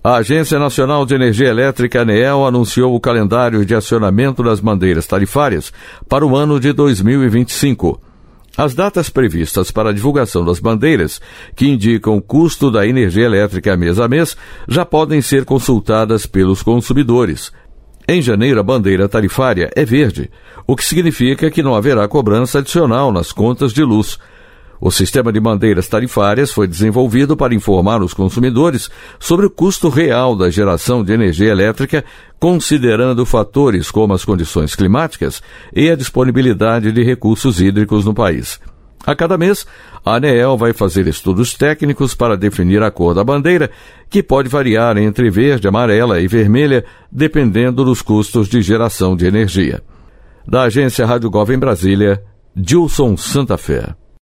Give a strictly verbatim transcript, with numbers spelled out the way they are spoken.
A Agência Nacional de Energia Elétrica, ANEEL, anunciou o calendário de acionamento das bandeiras tarifárias para o ano de dois mil e vinte e cinco. As datas previstas para a divulgação das bandeiras, que indicam o custo da energia elétrica mês a mês, já podem ser consultadas pelos consumidores. Em janeiro, a bandeira tarifária é verde, o que significa que não haverá cobrança adicional nas contas de luz. O sistema de bandeiras tarifárias foi desenvolvido para informar os consumidores sobre o custo real da geração de energia elétrica, considerando fatores como as condições climáticas e a disponibilidade de recursos hídricos no país. A cada mês, a ANEEL vai fazer estudos técnicos para definir a cor da bandeira, que pode variar entre verde, amarela e vermelha, dependendo dos custos de geração de energia. Da Agência Rádio Gov em Brasília, Gilson Santa Fé.